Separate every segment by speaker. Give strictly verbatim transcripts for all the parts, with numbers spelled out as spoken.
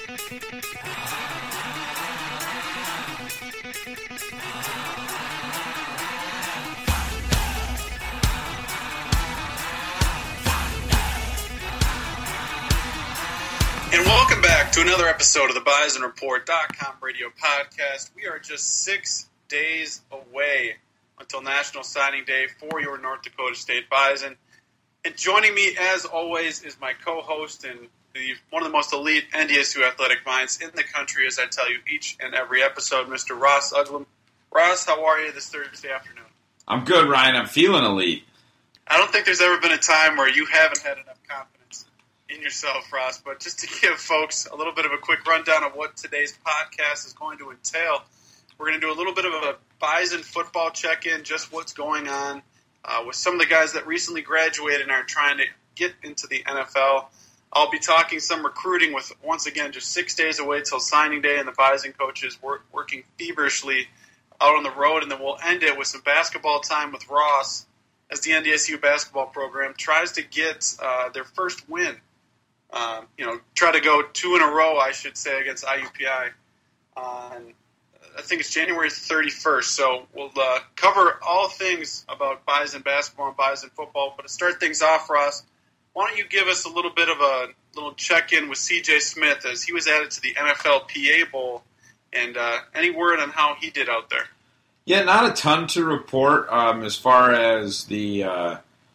Speaker 1: And welcome back to another episode of the Bison Report dot com radio podcast. We are just six days away until National Signing Day for your North Dakota State Bison. And joining me, as always, is my co-host and the, one of the most elite N D S U athletic minds in the country, as I tell you each and every episode, Mister Ross Uglum. Ross, how are you this Thursday afternoon?
Speaker 2: I'm good, Ryan. I'm feeling elite.
Speaker 1: I don't think there's ever been a time where you haven't had enough confidence in yourself, Ross, but just to give folks a little bit of a quick rundown of what today's podcast is going to entail, we're going to do a little bit of a Bison football check-in, just what's going on uh, with some of the guys that recently graduated and are trying to get into the N F L. I'll be talking some recruiting with, once again, just six days away till signing day, and the Bison coaches work, working feverishly out on the road, and then we'll end it with some basketball time with Ross as the N D S U basketball program tries to get uh, their first win. Um, you know, try to go two in a row, I should say, against I U P I on, I think it's January thirty-first. So we'll uh, cover all things about Bison basketball and Bison football. But to start things off, Ross, why don't you give us a little bit of a little check-in with C J Smith as he was added to the N F L P A Bowl, and uh, any word on how he did out there?
Speaker 2: Yeah, not a ton to report um, as far as the uh,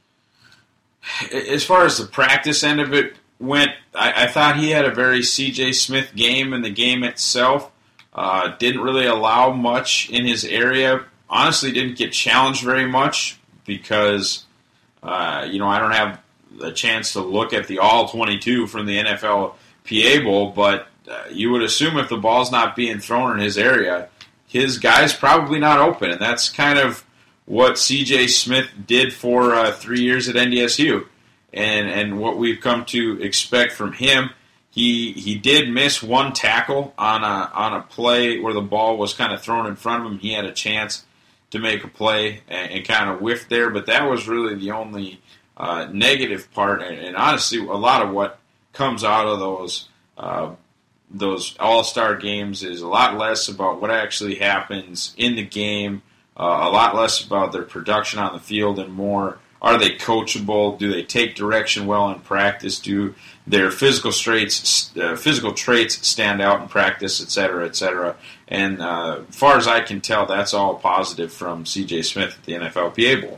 Speaker 2: as far as the practice end of it went. I, I thought he had a very C J Smith game in the game itself. Uh, didn't really allow much in his area. Honestly, didn't get challenged very much because, uh, you know, I don't have the chance to look at the all twenty-two from the N F L P A Bowl, but uh, you would assume if the ball's not being thrown in his area, his guy's probably not open, and that's kind of what C J Smith did for uh, three years at N D S U. And and what we've come to expect from him, he he did miss one tackle on a on a play where the ball was kind of thrown in front of him. He had a chance to make a play and, and kind of whiffed there, but that was really the only uh, negative part. And, and honestly, a lot of what comes out of those uh, those all-star games is a lot less about what actually happens in the game, uh, a lot less about their production on the field, and more, are they coachable? Do they take direction well in practice? Do their physical traits, uh, physical traits stand out in practice, et cetera, et cetera? And uh, as far as I can tell, that's all positive from C J Smith at the N F L P A Bowl.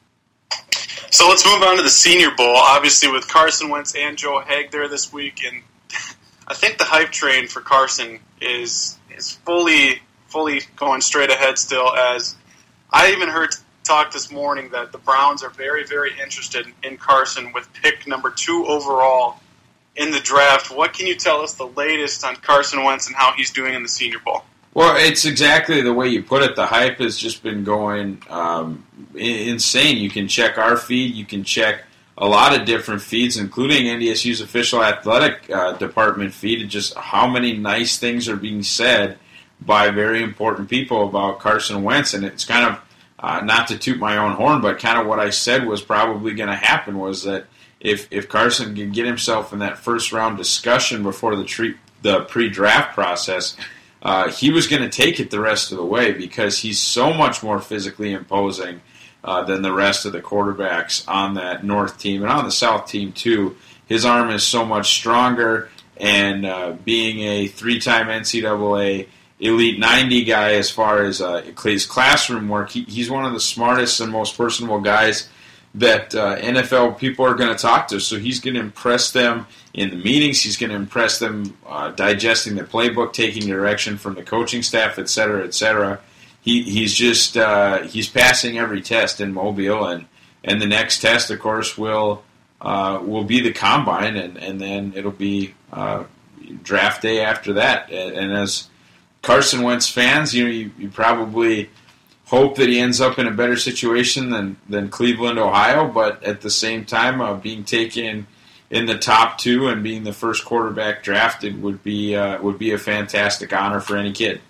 Speaker 1: So let's move on to the Senior Bowl. Obviously, with Carson Wentz and Joe Haeg there this week, and I think the hype train for Carson is is fully fully going straight ahead still. As I even heard talk this morning that the Browns are very, very interested in Carson with pick number two overall in the draft. What can you tell us the latest on Carson Wentz and how he's doing in the Senior Bowl?
Speaker 2: Well, it's exactly the way you put it. The hype has just been going um, insane. You can check our feed. You can check a lot of different feeds, including N D S U's official athletic uh, department feed, and just how many nice things are being said by very important people about Carson Wentz. And it's kind of, Uh, not to toot my own horn, but kind of what I said was probably going to happen was that if if Carson can get himself in that first round discussion before the tre- the pre-draft process, uh, he was going to take it the rest of the way because he's so much more physically imposing uh, than the rest of the quarterbacks on that North team and on the South team too. His arm is so much stronger, and uh, being a three-time N C double A Elite ninety guy as far as uh, his classroom work, he, he's one of the smartest and most personable guys that uh, N F L people are going to talk to. So he's going to impress them in the meetings. He's going to impress them uh, digesting the playbook, taking direction from the coaching staff, et cetera, et cetera. He, he's just uh, he's passing every test in Mobile, and, and the next test, of course, will uh, will be the combine, and, and then it'll be uh, draft day after that. And, and as Carson Wentz fans, you know, you, you probably hope that he ends up in a better situation than, than Cleveland, Ohio, but at the same time, uh, being taken in the top two and being the first quarterback drafted would be uh, would be a fantastic honor for any kid.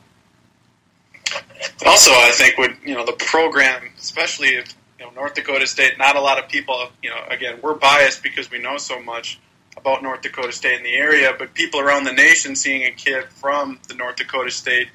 Speaker 1: Also, I think with you know the program, especially if you know North Dakota State, not a lot of people, you know, again, we're biased because we know so much about North Dakota State in the area, but people around the nation seeing a kid from the North Dakota State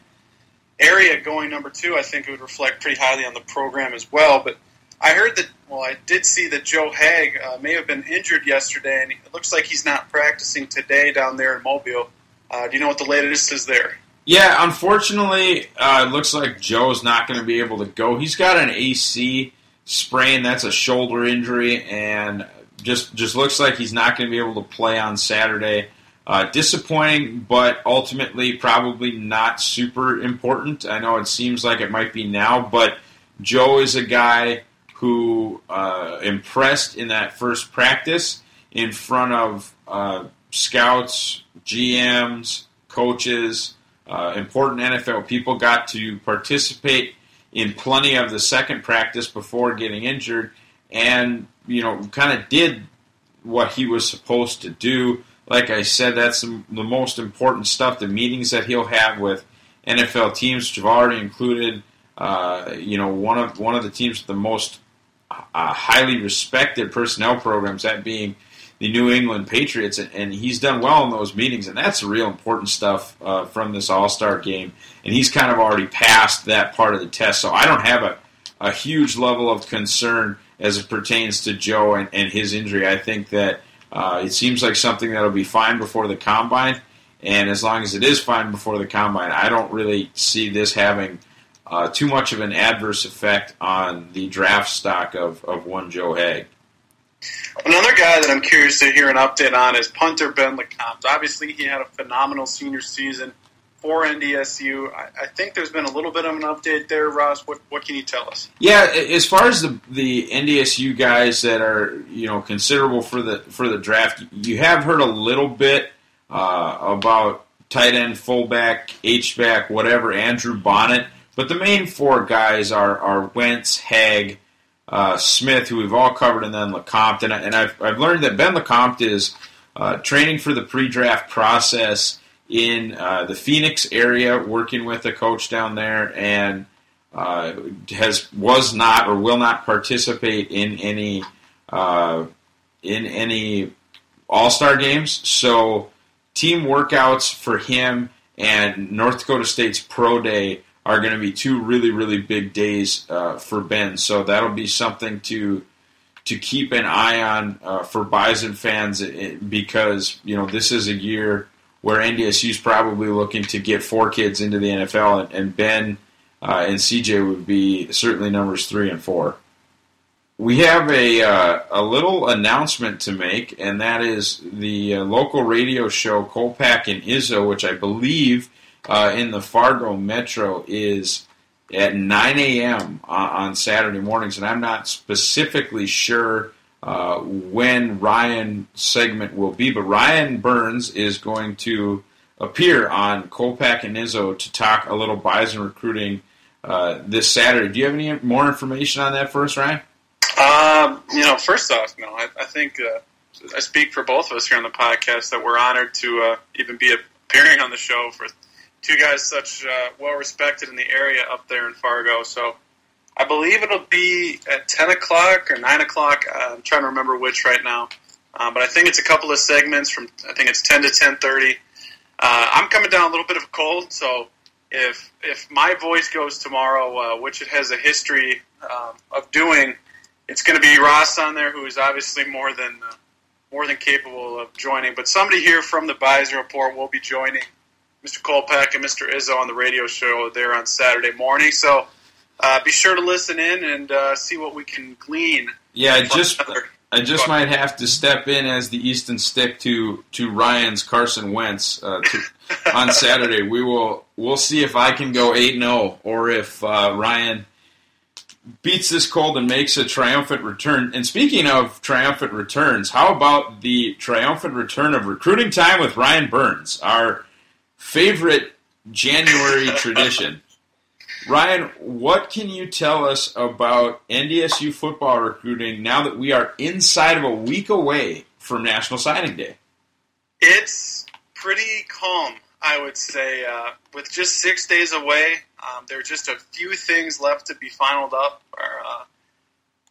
Speaker 1: area going number two, I think it would reflect pretty highly on the program as well. But I heard that, well, I did see that Joe Haeg uh, may have been injured yesterday, and it looks like he's not practicing today down there in Mobile. Uh, do you know what the latest is there?
Speaker 2: Yeah, unfortunately, uh, it looks like Joe's not going to be able to go. He's got an A C sprain. That's a shoulder injury, and just just looks like he's not going to be able to play on Saturday. Uh, disappointing, but ultimately probably not super important. I know it seems like it might be now, but Joe is a guy who uh, impressed in that first practice in front of uh, scouts, G Ms, coaches, uh, important N F L people, got to participate in plenty of the second practice before getting injured, and you know, kind of did what he was supposed to do. Like I said, that's the, the most important stuff. The meetings that he'll have with N F L teams, which have already included, uh, you know, one of one of the teams with the most uh, highly respected personnel programs, that being the New England Patriots, and, and he's done well in those meetings, and that's the real important stuff uh, from this All-Star game. And he's kind of already passed that part of the test, so I don't have a, a huge level of concern as it pertains to Joe and, and his injury. I think that uh, it seems like something that'll be fine before the Combine, and as long as it is fine before the Combine, I don't really see this having uh, too much of an adverse effect on the draft stock of, of one Joe Haeg.
Speaker 1: Another guy that I'm curious to hear an update on is punter Ben LeCompte. Obviously, he had a phenomenal senior season for N D S U. I, I think there's been a little bit of an update there, Ross. What what can you tell us?
Speaker 2: Yeah, as far as the the N D S U guys that are, you know, considerable for the for the draft, you have heard a little bit uh, about tight end, fullback, H-back, whatever, Andrew Bonnet. But the main four guys are are Wentz, Haeg, Uh, Smith, who we've all covered, and then LeCompte. And, I, and I've, I've learned that Ben LeCompte is uh, training for the pre-draft process in uh, the Phoenix area, working with a coach down there, and uh, has was not or will not participate in any uh, in any All-Star games. So team workouts for him and North Dakota State's Pro Day are going to be two really, really big days uh, for Ben. So that'll be something to to keep an eye on uh, for Bison fans, because you know this is a year where N D S U is probably looking to get four kids into the N F L, and, and Ben uh, and C J would be certainly numbers three and four. We have a uh, a little announcement to make, and that is the uh, local radio show Kolpack and Izzo, which I believe Uh, in the Fargo Metro is at nine a.m. on, on Saturday mornings, and I'm not specifically sure uh, when Ryan's segment will be, but Ryan Burns is going to appear on Kolpack and Izzo to talk a little Bison recruiting uh, this Saturday. Do you have any more information on that for us, Ryan?
Speaker 1: Um, you know, first off, no, I, I think uh, I speak for both of us here on the podcast that we're honored to uh, even be appearing on the show for two guys such uh, well-respected in the area up there in Fargo. So I believe it'll be at ten o'clock or nine o'clock. Uh, I'm trying to remember which right now. Uh, but I think it's a couple of segments from, I think it's ten to ten thirty. Uh, I'm coming down a little bit of a cold, so if if my voice goes tomorrow, uh, which it has a history um, of doing, it's going to be Ross on there, who is obviously more than uh, more than capable of joining. But somebody here from the Bison Report will be joining Mister Kolpack and Mister Izzo on the radio show there on Saturday morning. So uh, be sure to listen in and uh, see what we can glean.
Speaker 2: Yeah, I just I just might have to step in as the Easton Stick to to Ryan's Carson Wentz uh, to, on Saturday. We will we'll see if I can go eight and oh or if uh, Ryan beats this cold and makes a triumphant return. And speaking of triumphant returns, how about the triumphant return of Recruiting Time with Ryan Burns, our favorite January tradition. Ryan, what can you tell us about N D S U football recruiting now that we are inside of a week away from National Signing Day?
Speaker 1: It's pretty calm, I would say. Uh, with just six days away, um, there are just a few things left to be finalized up. Or, uh,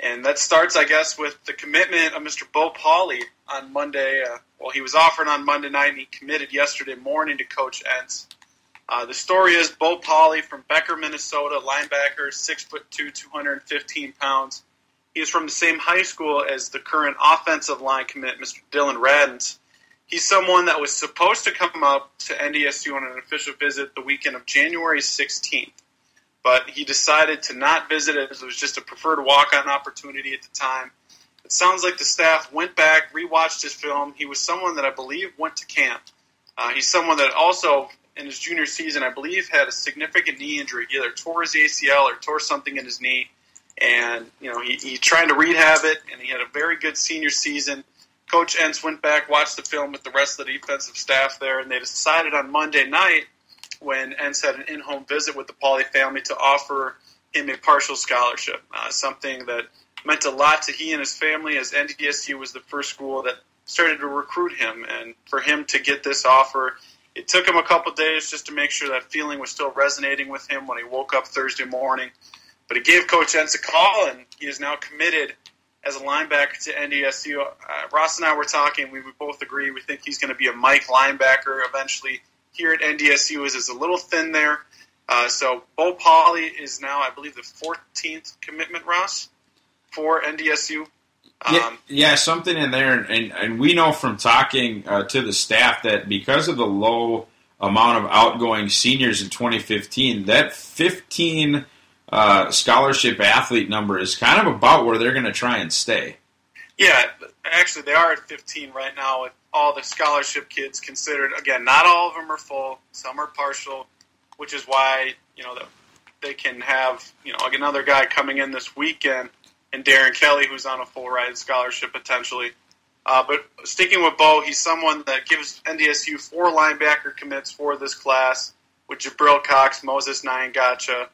Speaker 1: And that starts, I guess, with the commitment of Mister Bo Pauley on Monday. Uh, well, he was offered on Monday night, and he committed yesterday morning to Coach Entz. Uh, the story is Bo Pauley from Becker, Minnesota, linebacker, six foot two, two hundred fifteen pounds. He is from the same high school as the current offensive line commit, Mister Dylan Radens. He's someone that was supposed to come up to N D S U on an official visit the weekend of January sixteenth, but he decided to not visit it as it was just a preferred walk-on opportunity at the time. It sounds like the staff went back, rewatched his film. He was someone that I believe went to camp. Uh, he's someone that also, in his junior season, I believe had a significant knee injury. He either tore his A C L or tore something in his knee. And, you know, he, he tried to rehab it, and he had a very good senior season. Coach Entz went back, watched the film with the rest of the defensive staff there, and they decided on Monday night, when Entz had an in-home visit with the Pauley family, to offer him a partial scholarship, uh, something that meant a lot to he and his family, as N D S U was the first school that started to recruit him. And for him to get this offer, it took him a couple days just to make sure that feeling was still resonating with him when he woke up Thursday morning. But he gave Coach Entz a call, and he is now committed as a linebacker to N D S U. Uh, Ross and I were talking. We would both agree we think he's going to be a Mike linebacker eventually. Here at N D S U is, is a little thin there. Uh, so Bo Pauley is now, I believe, the fourteenth commitment, Ross, for N D S U. Um,
Speaker 2: yeah, yeah, something in there. And, and we know from talking uh, to the staff that because of the low amount of outgoing seniors in twenty fifteen, that fifteen uh, scholarship athlete number is kind of about where they're going to try and stay.
Speaker 1: Yeah, actually they are at fifteen right now with all the scholarship kids considered. Again, not all of them are full. Some are partial, which is why, you know, they can have, you know, like another guy coming in this weekend, and Darren Kelly, who's on a full ride scholarship potentially. Uh, but sticking with Bo, he's someone that gives N D S U four linebacker commits for this class, with Jabril Cox, Moses Nyangacha,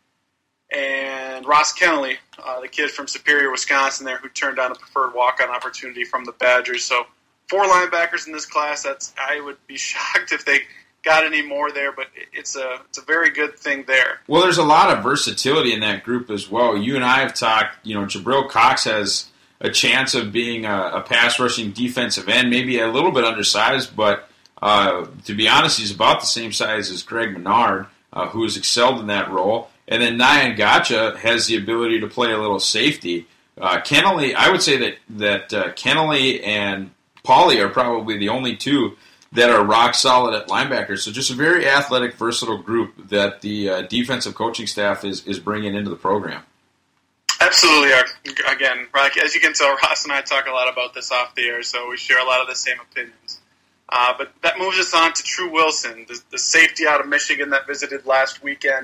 Speaker 1: and Ross Kennelly, uh, the kid from Superior, Wisconsin there, who turned down a preferred walk-on opportunity from the Badgers. So four linebackers in this class. That's I would be shocked if they got any more there, but it's a it's a very good thing there.
Speaker 2: Well, there's a lot of versatility in that group as well. You and I have talked, you know, Jabril Cox has a chance of being a, a pass-rushing defensive end, maybe a little bit undersized, but uh, to be honest, he's about the same size as Greg Menard, uh, who has excelled in that role. And then Nyangacha has the ability to play a little safety. Uh, Kennelly, I would say that, that uh, Kennelly and Pauley are probably the only two that are rock solid at linebackers. So just a very athletic, versatile group that the uh, defensive coaching staff is, is bringing into the program.
Speaker 1: Absolutely. Again, as you can tell, Ross and I talk a lot about this off the air, so we share a lot of the same opinions. Uh, but that moves us on to True Wilson, the, the safety out of Michigan that visited last weekend.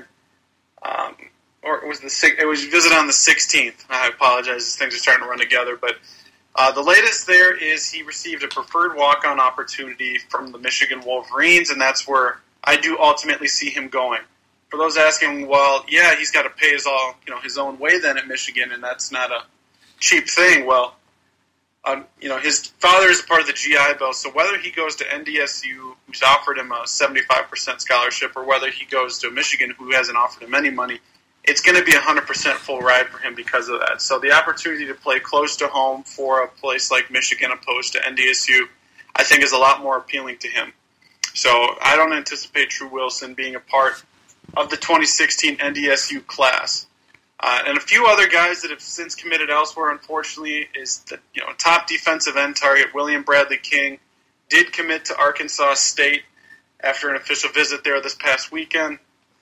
Speaker 1: Um, or it was the it was visited on the sixteenth. I apologize, these things are starting to run together, but Uh, the latest there is he received a preferred walk-on opportunity from the Michigan Wolverines, and that's where I do ultimately see him going. For those asking, well, yeah, he's got to pay his all, you know, his own way then at Michigan, and that's not a cheap thing. Well, um, you know, his father is a part of the G I Bill, so whether he goes to N D S U, who's offered him a seventy-five percent scholarship, or whether he goes to Michigan, who hasn't offered him any money, it's going to be a one hundred percent full ride for him because of that. So the opportunity to play close to home for a place like Michigan opposed to N D S U, I think is a lot more appealing to him. So I don't anticipate True Wilson being a part of the twenty sixteen N D S U class. Uh, and a few other guys that have since committed elsewhere, unfortunately, is the you know top defensive end target William Bradley King did commit to Arkansas State after an official visit there this past weekend.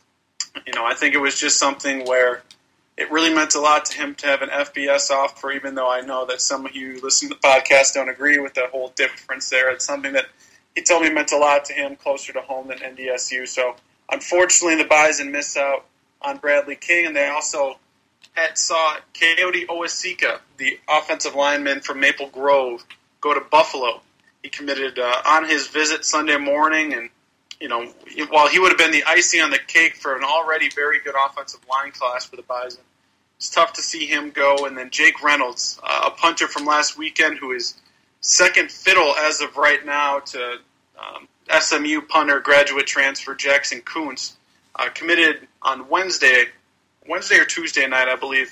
Speaker 1: You know, I think it was just something where it really meant a lot to him to have an F B S offer, even though I know that some of you who listen to the podcast don't agree with the whole difference there. It's something that he told me meant a lot to him, closer to home than N D S U. So, unfortunately, the Bison miss out on Bradley King, and they also had saw Coyote Owasika, the offensive lineman from Maple Grove, go to Buffalo. He committed uh, on his visit Sunday morning, and you know, while he would have been the icing on the cake for an already very good offensive line class for the Bison, it's tough to see him go. And then Jake Reynolds, uh, a punter from last weekend who is second fiddle as of right now to um, S M U punter graduate transfer Jackson Kuntz, uh, committed on Wednesday, Wednesday or Tuesday night, I believe,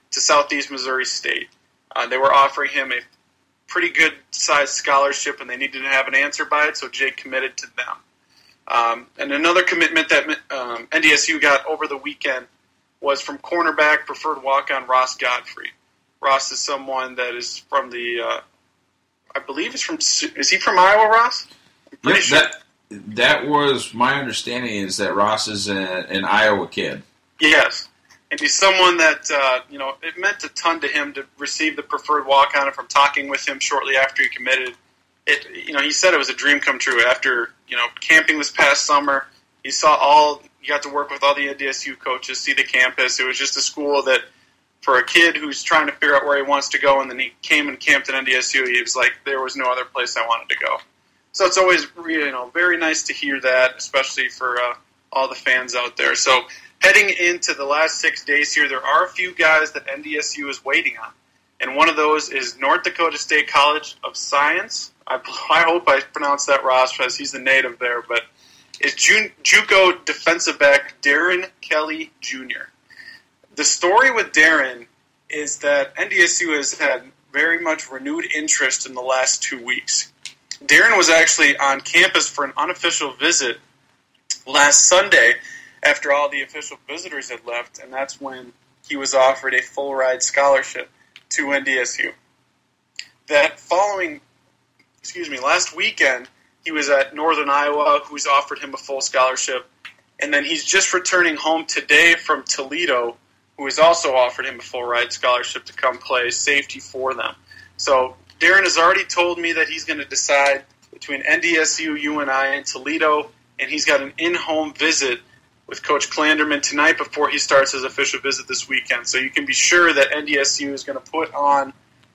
Speaker 1: to Southeast Missouri State. Uh, they were offering him a pretty good-sized scholarship, and they needed to have an answer by it, so Jake committed to them. Um, and another commitment that um, N D S U got over the weekend was from cornerback preferred walk-on Ross Godfrey. Ross is someone that is from the, uh, I believe he's from, is he from Iowa, Ross? I'm pretty
Speaker 2: yep,
Speaker 1: sure.
Speaker 2: That, that was my understanding, is that Ross is a, an Iowa kid.
Speaker 1: Yes. And he's someone that, uh, you know, it meant a ton to him to receive the preferred walk-on, and from talking with him shortly after he committed. It, you know, he said it was a dream come true. After, you know, camping this past summer, he saw all, he got to work with all the N D S U coaches, see the campus. It was just a school that, for a kid who's trying to figure out where he wants to go, and then he came and camped at N D S U, he was like, there was no other place I wanted to go. So it's always, you know, very nice to hear that, especially for uh, all the fans out there. So heading into the last six days here, there are a few guys that N D S U is waiting on. And one of those is North Dakota State College of Science. I, I hope I pronounced that, Ross, because he's the native there. But it's Ju- JUCO defensive back Darren Kelly Junior The story with Darren is that N D S U has had very much renewed interest in the last two weeks. Darren was actually on campus for an unofficial visit last Sunday after all the official visitors had left, and that's when he was offered a full-ride scholarship to N D S U. That following, excuse me, last weekend, he was at Northern Iowa, who's offered him a full scholarship, and then he's just returning home today from Toledo, who has also offered him a full-ride scholarship to come play safety for them. So Darren has already told me that he's going to decide between N D S U, U N I, and Toledo, and he's got an in-home visit with Coach Klanderman tonight before he starts his official visit this weekend. So you can be sure that N D S U is going to put on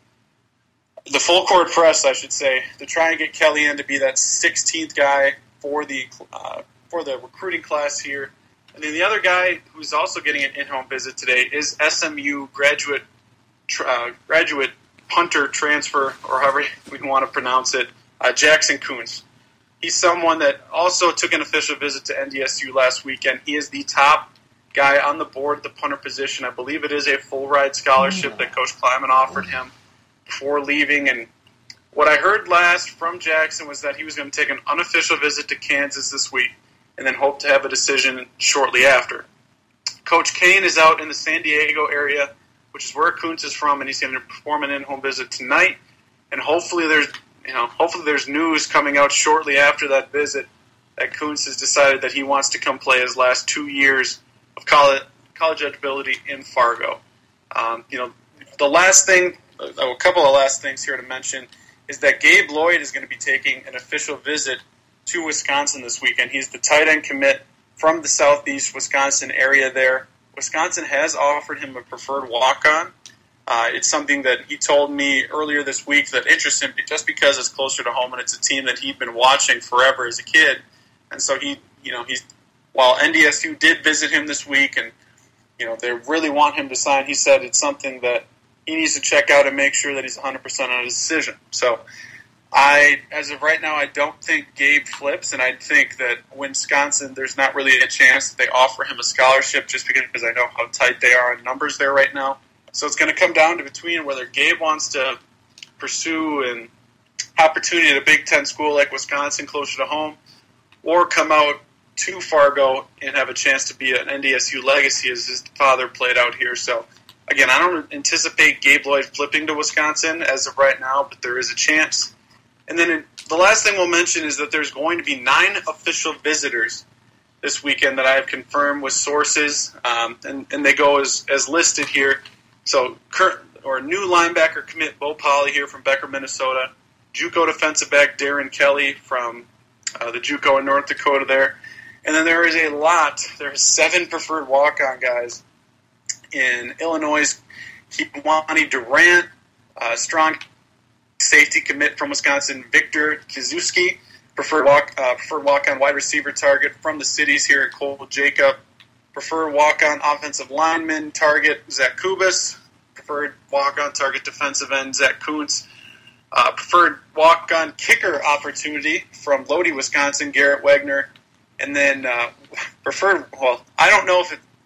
Speaker 1: the full court press, I should say, to try and get Kelly in to be that sixteenth guy for the uh, for the recruiting class here. And then the other guy who's also getting an in-home visit today is S M U graduate uh, graduate punter transfer, or however we want to pronounce it, uh, Jackson Kuntz. He's someone that also took an official visit to N D S U last weekend. He is the top guy on the board at the punter position. I believe it is a full-ride scholarship that Coach Kleiman offered him before leaving. And what I heard last from Jackson was that he was going to take an unofficial visit to Kansas this week and then hope to have a decision shortly after. Coach Kane is out in the San Diego area, which is where Kuntz is from, and he's going to perform an in-home visit tonight. And hopefully there's You know, hopefully there's news coming out shortly after that visit that Kuntz has decided that he wants to come play his last two years of college college eligibility in Fargo. Um, you know, the last thing, a couple of last things here to mention is that Gabe Lloyd is going to be taking an official visit to Wisconsin this weekend. He's the tight end commit from the southeast Wisconsin area there. Wisconsin has offered him a preferred walk-on. Uh, it's something that he told me earlier this week that interests him just because it's closer to home and it's a team that he'd been watching forever as a kid. And so he, you know, he's, while N D S U did visit him this week and, you know, they really want him to sign, he said it's something that he needs to check out and make sure that he's one hundred percent on his decision. So I, as of right now, I don't think Gabe flips, and I think that Wisconsin, there's not really a chance that they offer him a scholarship just because I know how tight they are in numbers there right now. So it's going to come down to between whether Gabe wants to pursue an opportunity at a Big Ten school like Wisconsin closer to home, or come out to Fargo and have a chance to be an N D S U legacy as his father played out here. So, again, I don't anticipate Gabe Lloyd flipping to Wisconsin as of right now, but there is a chance. And then the last thing we'll mention is that there's going to be nine official visitors this weekend that I have confirmed with sources, um, and, and they go as, as listed here. So, current or new linebacker commit Bo Polley here from Becker, Minnesota. JUCO defensive back Darren Kelly from uh, the JUCO in North Dakota there. And then there is a lot. There are seven preferred walk-on guys in Illinois. Kiwani Durant, uh, strong safety commit from Wisconsin. Victor Kizuski, preferred walk uh, preferred walk-on wide receiver target from the cities here at Cole Jacob. Preferred walk-on offensive lineman target, Zach Kubas. Preferred walk-on target defensive end, Zach Kuntz. Uh, preferred walk-on kicker opportunity from Lodi, Wisconsin, Garrett Wagner. And then uh, preferred, well, I don't know if it,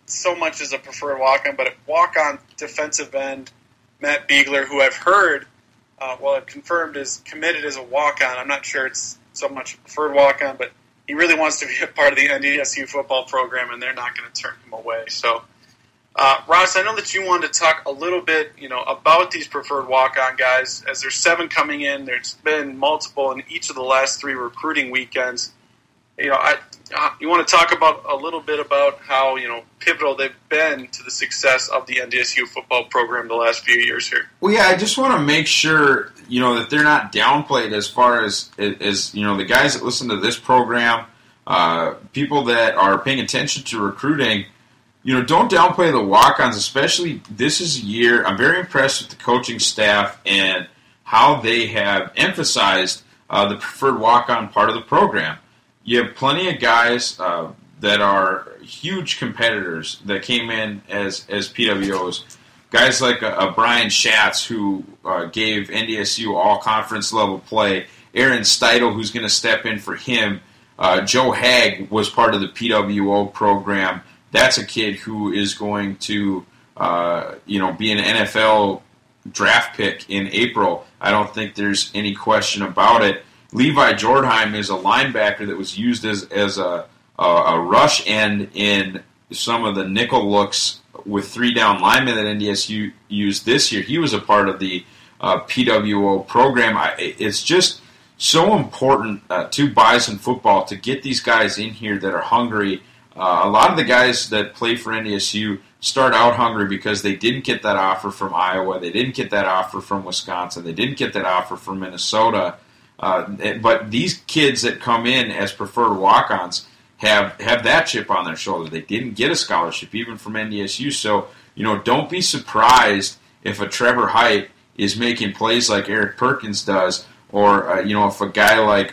Speaker 1: so much as a preferred walk-on, but a walk-on defensive end, Matt Biegler, who I've heard, uh, well, I've confirmed is committed as a walk-on. I'm not sure it's so much a preferred walk-on, but he really wants to be a part of the N D S U football program, and they're not going to turn him away. So, uh, Ross, I know that you wanted to talk a little bit, you know, about these preferred walk-on guys, as there's seven coming in. There's been multiple in each of the last three recruiting weekends. You know, I, uh, you want to talk about a little bit about how, you know, pivotal they've been to the success of the N D S U football program the last few years here.
Speaker 2: Well, yeah, I just want to make sure, you know, that they're not downplayed as far as, as you know, the guys that listen to this program, uh, people that are paying attention to recruiting, you know, don't downplay the walk-ons, especially this is a year. I'm very impressed with the coaching staff and how they have emphasized uh, the preferred walk-on part of the program. You have plenty of guys uh, that are huge competitors that came in as, as P W Os. Guys like a, a Brian Schatz, who uh, gave N D S U all-conference level play. Aaron Steidel, who's going to step in for him. Uh, Joe Hagg was part of the P W O program. That's a kid who is going to, uh, you know, be an N F L draft pick in April. I don't think there's any question about it. Levi Jordheim is a linebacker that was used as as a, a, a rush end in some of the nickel looks with three down linemen that N D S U used this year. He was a part of the uh, P W O program. I, it's just so important uh, to Bison football to get these guys in here that are hungry. Uh, a lot of the guys that play for N D S U start out hungry because they didn't get that offer from Iowa, they didn't get that offer from Wisconsin, they didn't get that offer from Minnesota. Uh, but these kids that come in as preferred walk-ons have, have that chip on their shoulder. They didn't get a scholarship even from N D S U. So, you know, don't be surprised if a Trevor Height is making plays like Eric Perkins does, or, uh, you know, if a guy like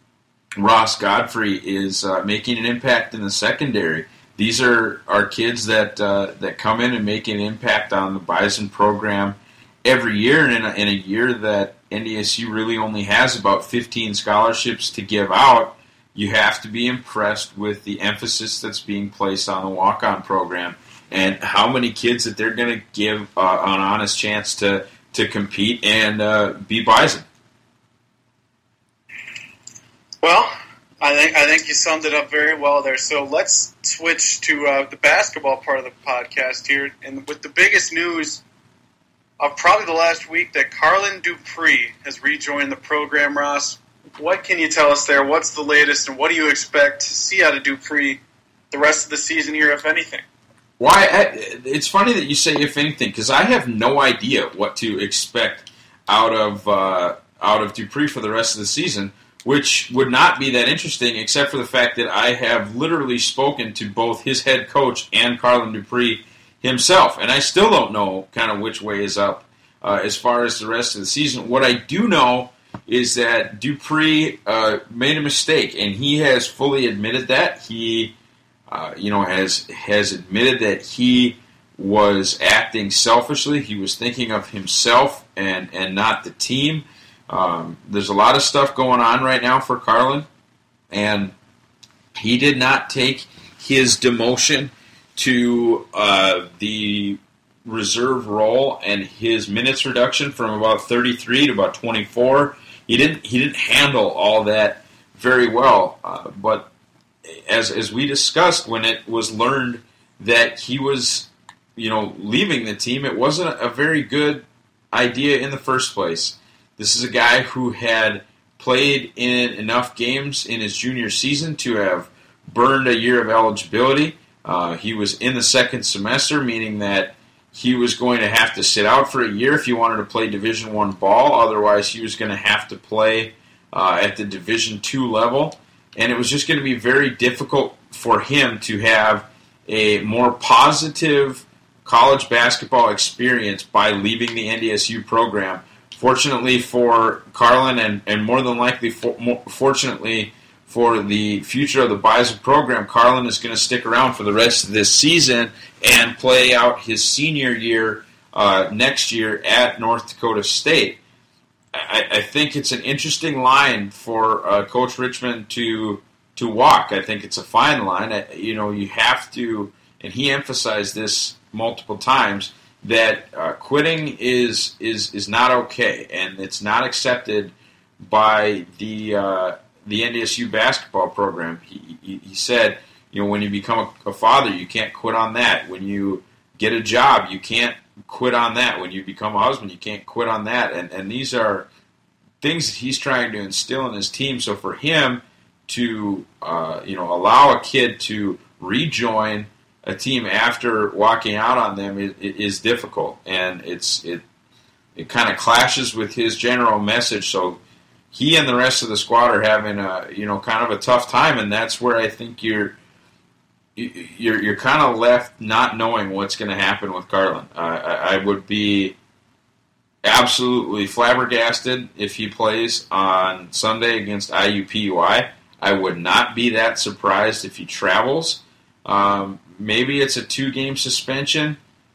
Speaker 2: Ross Godfrey is uh, making an impact in the secondary. These are, are kids that uh, that come in and make an impact on the Bison program every year, and in a, in a year that N D S U really only has about fifteen scholarships to give out, you have to be impressed with the emphasis that's being placed on the walk-on program and how many kids that they're going to give uh, an honest chance to, to compete and uh, be Bison.
Speaker 1: Well, I think I think you summed it up very well there. So let's switch to uh, the basketball part of the podcast here, and with the biggest news of probably the last week, that Carlin Dupree has rejoined the program. Ross, what can you tell us there? What's the latest, and what do you expect to see out of Dupree the rest of the season here, if anything?
Speaker 2: Why? I, it's funny that you say if anything, because I have no idea what to expect out of uh, out of Dupree for the rest of the season, which would not be that interesting, except for the fact that I have literally spoken to both his head coach and Carlin Dupree himself, and I still don't know kind of which way is up uh, as far as the rest of the season. What I do know is that Dupree uh, made a mistake, and he has fully admitted that. He, uh, you know, has has admitted that he was acting selfishly. He was thinking of himself and and not the team. Um, there's a lot of stuff going on right now for Carlin, and he did not take his demotion to uh, the reserve role and his minutes reduction from about thirty-three to about twenty-four. He didn't he didn't handle all that very well. Uh, but as as we discussed, when it was learned that he was, you know, leaving the team, it wasn't a very good idea in the first place. This is a guy who had played in enough games in his junior season to have burned a year of eligibility. Uh, he was in the second semester, meaning that he was going to have to sit out for a year if he wanted to play Division One ball. Otherwise, he was going to have to play uh, at the Division Two level. And it was just going to be very difficult for him to have a more positive college basketball experience by leaving the N D S U program. Fortunately for Carlin, and, and more than likely, for, more, fortunately for the future of the Bison program, Carlin is going to stick around for the rest of this season and play out his senior year uh, next year at North Dakota State. I, I think it's an interesting line for uh, Coach Richmond to to walk. I think it's a fine line. I, you know, you have to and he emphasized this multiple times, that uh, quitting is is is not okay, and it's not accepted by the uh, the N D S U basketball program. He, he, he said, you know, when you become a, a father, you can't quit on that. When you get a job, you can't quit on that. When you become a husband, you can't quit on that. And and these are things that he's trying to instill in his team. So for him to uh, you know allow a kid to rejoin a team after walking out on them is, is difficult, and it's it it kind of clashes with his general message. So he and the rest of the squad are having a you know kind of a tough time, and that's where I think you're you're you're kind of left not knowing what's going to happen with Carlin. Uh, I, I would be absolutely flabbergasted if he plays on Sunday against I U P U I. I would not be that surprised if he travels. Um, maybe it's a two-game suspension.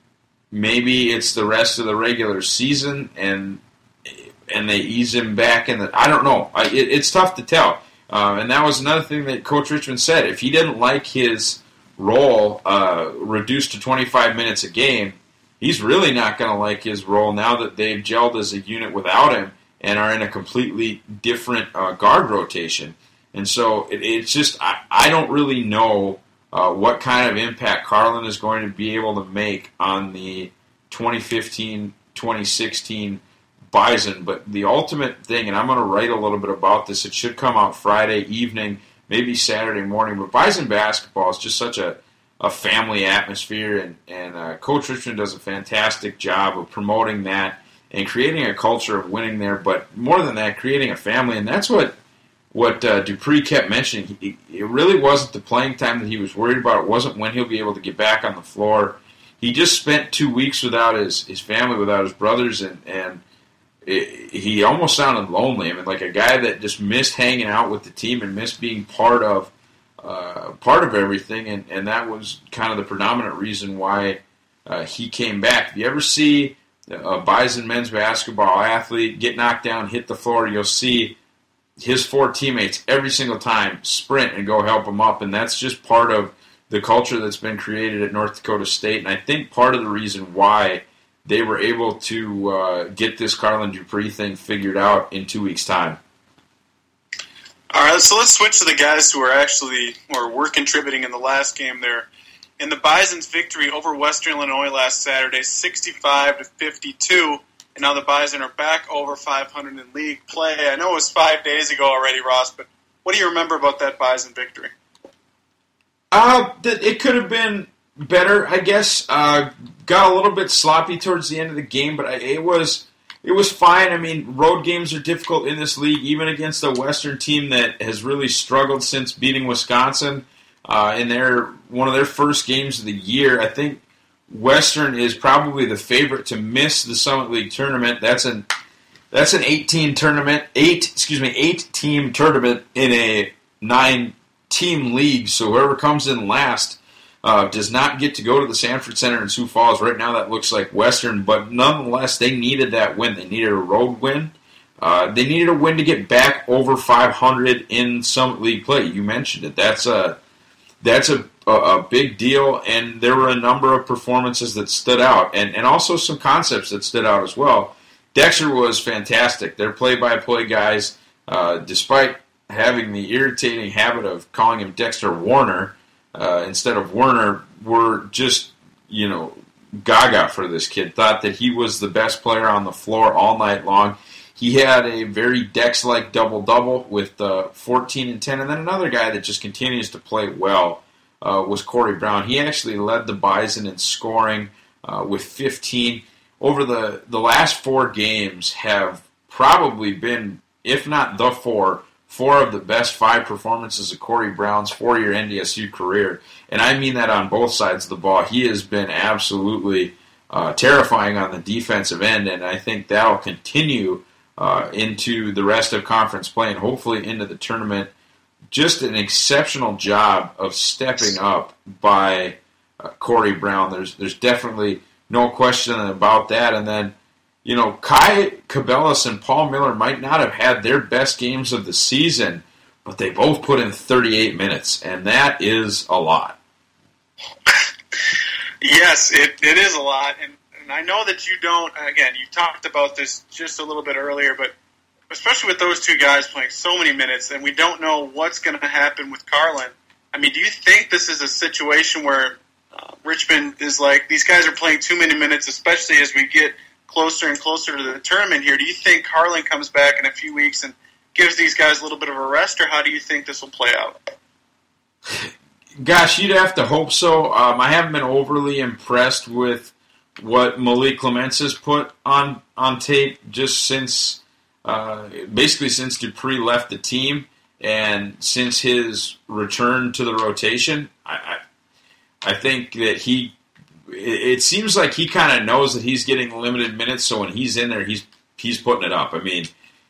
Speaker 2: Maybe it's the rest of the regular season, and and they ease him back in the. I don't know. I, it, it's tough to tell. Uh, and that was another thing that Coach Richmond said. If he didn't like his role uh, reduced to twenty-five minutes a game, he's really not going to like his role now that they've gelled as a unit without him and are in a completely different uh, guard rotation. And so it, it's just, I, I don't really know uh, what kind of impact Carlin is going to be able to make on the twenty fifteen twenty sixteen Bison. But the ultimate thing, and I'm going to write a little bit about this, it should come out Friday evening, maybe Saturday morning, but Bison basketball is just such a, a family atmosphere, and, and uh, Coach Richmond does a fantastic job of promoting that and creating a culture of winning there, but more than that, creating a family, and that's what What uh, Dupree kept mentioning. He, it really wasn't the playing time that he was worried about. It wasn't when he'll be able to get back on the floor. He just spent two weeks without his, his family, without his brothers, and, and it, he almost sounded lonely. I mean, like a guy that just missed hanging out with the team and missed being part of uh, part of everything, and, and that was kind of the predominant reason why uh, he came back. If you ever see a Bison men's basketball athlete get knocked down, hit the floor, you'll see his four teammates every single time sprint and go help him up, and that's just part of the culture that's been created at North Dakota State, and I think part of the reason why they were able to uh, get this Carlin Dupree thing figured out in two weeks' time.
Speaker 1: All right, so let's switch to the guys who are actually, or were contributing in the last game there. In the Bison's victory over Western Illinois last Saturday, sixty-five to fifty-two, and now the Bison are back over five hundred in league play. I know it was five days ago already, Ross, but what do you remember about that Bison victory?
Speaker 2: Uh, it could have been better, I guess. Uh, got a little bit sloppy towards the end of the game, but it was it was fine. I mean, road games are difficult in this league, even against a Western team that has really struggled since beating Wisconsin uh, in their one of their first games of the year. I think Western is probably the favorite to miss the Summit League tournament. That's an that's an eighteen tournament, eight excuse me, eight team tournament in a nine team league. So whoever comes in last uh, does not get to go to the Sanford Center in Sioux Falls. Right now, that looks like Western, but nonetheless, they needed that win. They needed a road win. Uh, they needed a win to get back over five hundred in Summit League play. You mentioned it. That's a that's a A, a big deal, and there were a number of performances that stood out, and, and also some concepts that stood out as well. Dexter was fantastic. Their play-by-play guys, uh, despite having the irritating habit of calling him Dexter Warner uh, instead of Werner, were just, you know, gaga for this kid. Thought that he was the best player on the floor all night long. He had a very Dex-like double-double with uh, fourteen and ten, and then another guy that just continues to play well Uh, was Corey Brown. He actually led the Bison in scoring uh, with fifteen. Over the, the last four games have probably been, if not the four, four of the best five performances of Corey Brown's four-year N D S U career. And I mean that on both sides of the ball. He has been absolutely uh, terrifying on the defensive end, and I think that'll continue uh, into the rest of conference play and hopefully into the tournament. Just an exceptional job of stepping up by uh, Corey Brown. There's there's definitely no question about that. And then, you know, Kai Cabellas and Paul Miller might not have had their best games of the season, but they both put in thirty-eight minutes, and that is a lot.
Speaker 1: Yes, it, it is a lot, and, and I know that you don't, again, you talked about this just a little bit earlier, but especially with those two guys playing so many minutes, and we don't know what's going to happen with Carlin. I mean, do you think this is a situation where uh, Richmond is like, these guys are playing too many minutes, especially as we get closer and closer to the tournament here? Do you think Carlin comes back in a few weeks and gives these guys a little bit of a rest, or how do you think this will play out?
Speaker 2: Gosh, you'd have to hope so. Um, I haven't been overly impressed with what Malik Clements has put on, on tape just since, uh, basically since Dupree left the team and since his return to the rotation. I, I, I think that he, it, it seems like he kind of knows that he's getting limited minutes, so when he's in there, he's he's putting it up. I mean,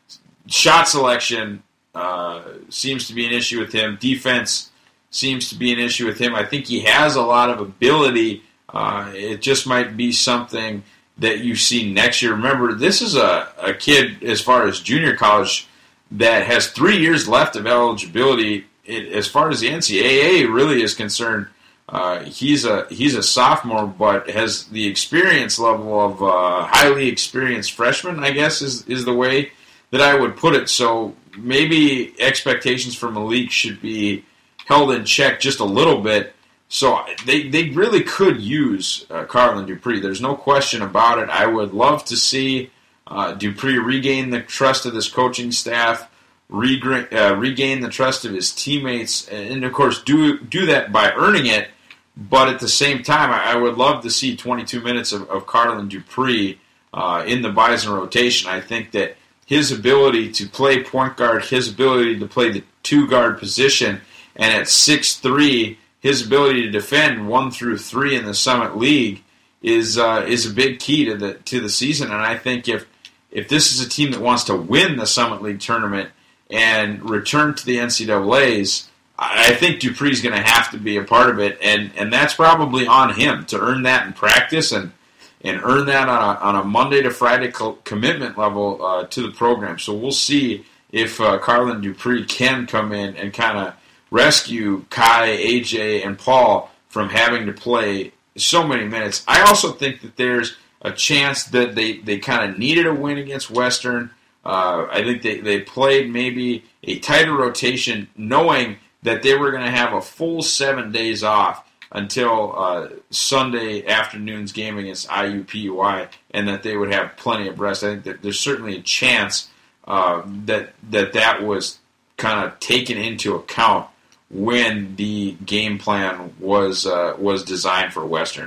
Speaker 2: shot selection uh, seems to be an issue with him. Defense seems to be an issue with him. I think he has a lot of ability. Uh, it just might be something that you see next year. Remember, this is a, a kid, as far as junior college, that has three years left of eligibility. It, as far as the N C double A really is concerned, uh, he's a he's a sophomore, but has the experience level of a highly experienced freshman, I guess, is, is the way that I would put it. So maybe expectations for Malik should be held in check just a little bit. So they, they really could use uh, Carlin Dupree. There's no question about it. I would love to see uh, Dupree regain the trust of this coaching staff, regain, uh, regain the trust of his teammates, and, of course, do do that by earning it. But at the same time, I, I would love to see twenty-two minutes of, of Carlin Dupree uh, in the Bison rotation. I think that his ability to play point guard, his ability to play the two-guard position, and at six three, his ability to defend one through three in the Summit League is uh, is a big key to the to the season. And I think if if this is a team that wants to win the Summit League tournament and return to the N C double A's, I think Dupree's going to have to be a part of it, and, and that's probably on him to earn that in practice and and earn that on a, on a Monday to Friday co- commitment level uh, to the program. So we'll see if uh, Carlin Dupree can come in and kind of rescue Kai, A J, and Paul from having to play so many minutes. I also think that there's a chance that they, they kind of needed a win against Western. Uh, I think they, they played maybe a tighter rotation knowing that they were going to have a full seven days off until uh, Sunday afternoon's game against I U P U I, and that they would have plenty of rest. I think that there's certainly a chance uh, that, that that was kind of taken into account when the game plan was uh, was designed for Western.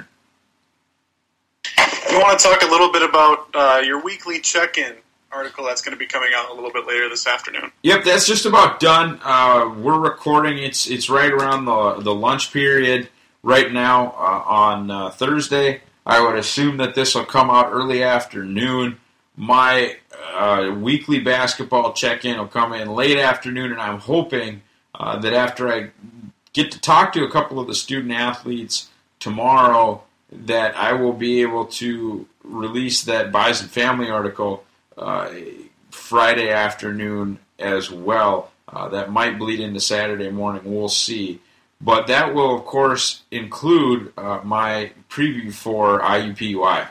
Speaker 1: You want to talk a little bit about uh, your weekly check-in article that's going to be coming out a little bit later this afternoon.
Speaker 2: Yep, that's just about done. Uh, we're recording. It's it's right around the the lunch period right now uh, on uh, Thursday. I would assume that this will come out early afternoon. My uh, weekly basketball check-in will come in late afternoon, and I'm hoping Uh, that after I get to talk to a couple of the student athletes tomorrow, that I will be able to release that Bison Family article uh, Friday afternoon as well. Uh, that might bleed into Saturday morning. We'll see. But that will, of course, include uh, my preview for I U P U I.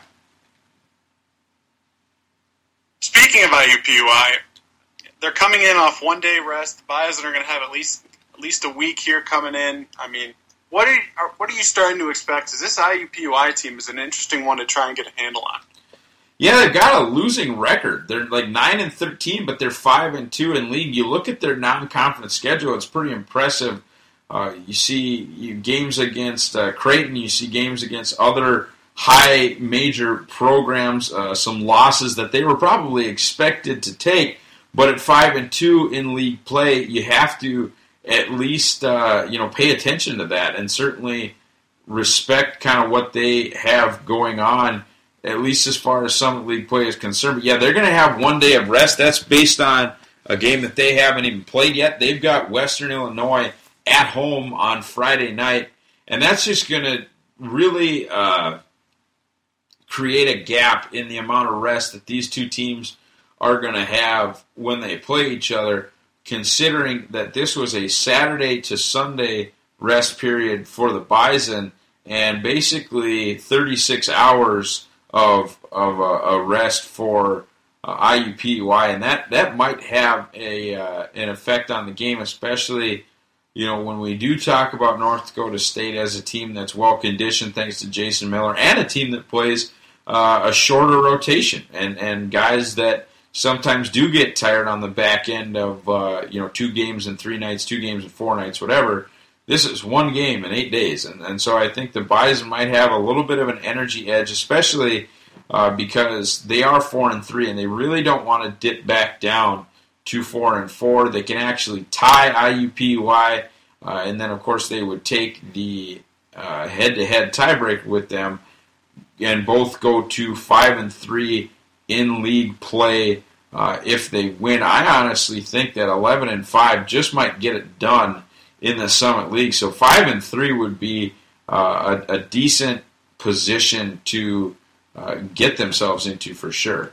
Speaker 1: Speaking of I U P U I, they're coming in off one day rest. The Bison are going to have at least at least a week here coming in. I mean, what are you, what are you starting to expect? Is this I U P U I team is an interesting one to try and get a handle on?
Speaker 2: Yeah, they've got a losing record. They're like nine and thirteen, but they're five and two in league. You look at their non-conference schedule; it's pretty impressive. Uh, you see you, games against uh, Creighton. You see games against other high major programs. Uh, some losses that they were probably expected to take. But at five and two in league play, you have to at least uh, you know pay attention to that, and certainly respect kind of what they have going on, at least as far as Summit League play is concerned. But yeah, they're going to have one day of rest. That's based on a game that they haven't even played yet. They've got Western Illinois at home on Friday night, and that's just going to really uh, create a gap in the amount of rest that these two teams are going to have when they play each other, considering that this was a Saturday to Sunday rest period for the Bison, and basically thirty-six hours of of a, a rest for uh, I U P U I, and that, that might have a uh, an effect on the game, especially you know when we do talk about North Dakota State as a team that's well conditioned thanks to Jason Miller, and a team that plays uh, a shorter rotation, and and guys that sometimes do get tired on the back end of uh, you know two games in three nights, two games in four nights, whatever. This is one game in eight days, and, and so I think the Bison might have a little bit of an energy edge, especially uh, because they are four and three, and they really don't want to dip back down to four and four. They can actually tie I U P U I, uh, and then of course they would take the uh, head-to-head tiebreaker with them, and both go to five and three in league play uh, if they win. I honestly think that eleven and five just might get it done in the Summit League. So five and three would be uh, a, a decent position to uh, get themselves into for sure.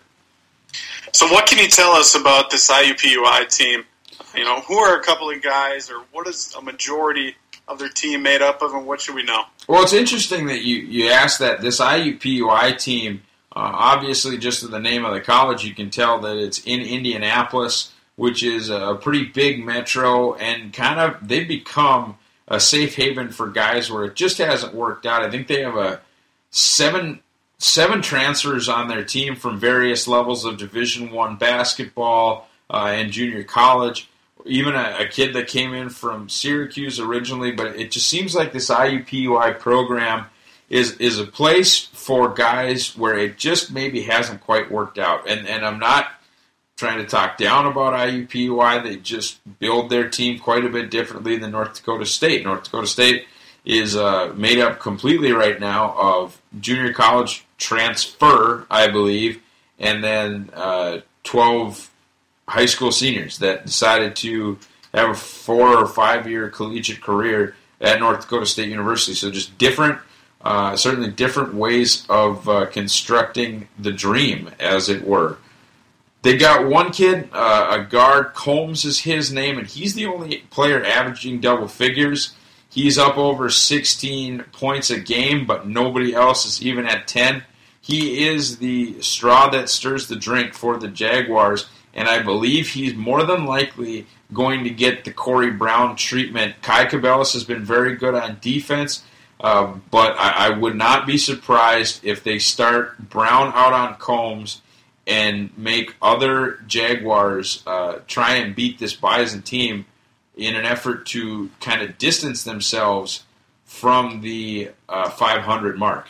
Speaker 1: So what can you tell us about this I U P U I team? You know, who are a couple of guys, or what is a majority of their team made up of, and what should we know?
Speaker 2: Well, it's interesting that you, you asked that. This I U P U I team, uh, obviously just in the name of the college, you can tell that it's in Indianapolis, which is a pretty big metro, and kind of they've become a safe haven for guys where it just hasn't worked out. I think they have a seven seven transfers on their team from various levels of Division One basketball uh, and junior college. Even a, a kid that came in from Syracuse originally, but it just seems like this I U P U I program is is a place for guys where it just maybe hasn't quite worked out. And and I'm not trying to talk down about I U P U I. They just build their team quite a bit differently than North Dakota State. North Dakota State is uh, made up completely right now of junior college transfer, I believe, and then uh, twelve high school seniors that decided to have a four or five year collegiate career at North Dakota State University. So just different, uh, certainly different ways of uh, constructing the dream, as it were. They got one kid, uh, a guard, Combs is his name, and he's the only player averaging double figures. He's up over sixteen points a game, but nobody else is even at ten. He is the straw that stirs the drink for the Jaguars, and I believe he's more than likely going to get the Corey Brown treatment. Kai Cabellis has been very good on defense, uh, but I, I would not be surprised if they start Brown out on Combs and make other Jaguars uh, try and beat this Bison team in an effort to kind of distance themselves from the uh, five hundred mark.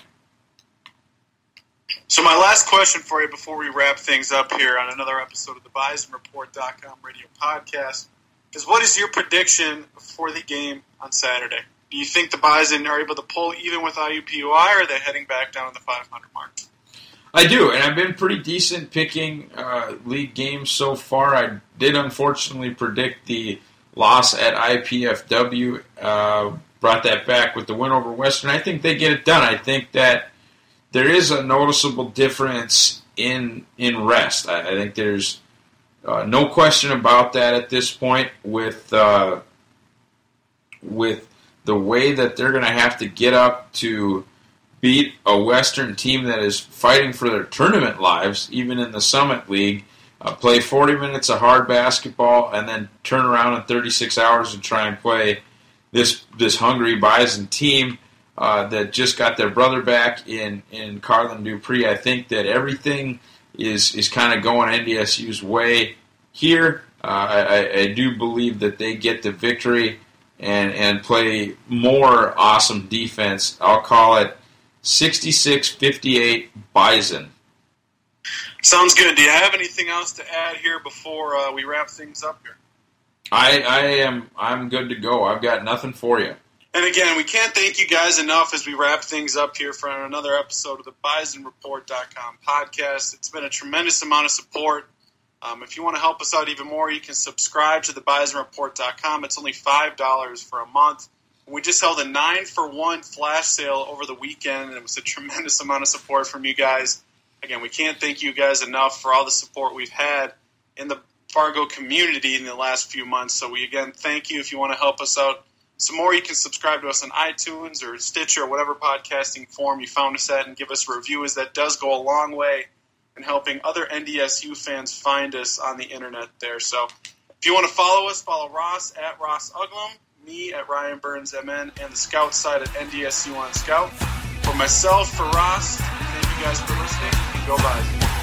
Speaker 1: So my last question for you before we wrap things up here on another episode of the Bison Report dot com radio podcast is, what is your prediction for the game on Saturday? Do you think the Bison are able to pull even with I U P U I, or are they heading back down to the five hundred mark?
Speaker 2: I do, and I've been pretty decent picking uh, league games so far. I did unfortunately predict the loss at I P F W, uh, brought that back with the win over Western. I think they get it done. I think that there is a noticeable difference in in rest. I, I think there's uh, no question about that at this point with uh, with the way that they're going to have to get up to beat a Western team that is fighting for their tournament lives, even in the Summit League, uh, play forty minutes of hard basketball, and then turn around in thirty-six hours and try and play this this hungry Bison team uh, that just got their brother back in, in Carlin Dupree. I think that everything is, is kind of going N D S U's way here. Uh, I, I do believe that they get the victory and, and play more awesome defense. I'll call it sixty-six fifty-eight Bison.
Speaker 1: Sounds good. Do you have anything else to add here before uh, we wrap things up here?
Speaker 2: I, I am I'm good to go. I've got nothing for you.
Speaker 1: And again, we can't thank you guys enough as we wrap things up here for another episode of the Bison Report dot com podcast. It's been a tremendous amount of support. Um, if you want to help us out even more, you can subscribe to the Bison Report dot com. It's only five dollars for a month. We just held a nine for one flash sale over the weekend, and it was a tremendous amount of support from you guys. Again, we can't thank you guys enough for all the support we've had in the Fargo community in the last few months. So we, again, thank you. If you want to help us out, Some more, you can subscribe to us on iTunes or Stitcher or whatever podcasting form you found us at and give us a review, as that does go a long way in helping other N D S U fans find us on the internet there. So if you want to follow us, follow Ross at Ross Uglum, me at Ryan Burns M N, and the Scout side at N D S U on Scout. For myself, for Ross, thank you guys for listening, and go Buys.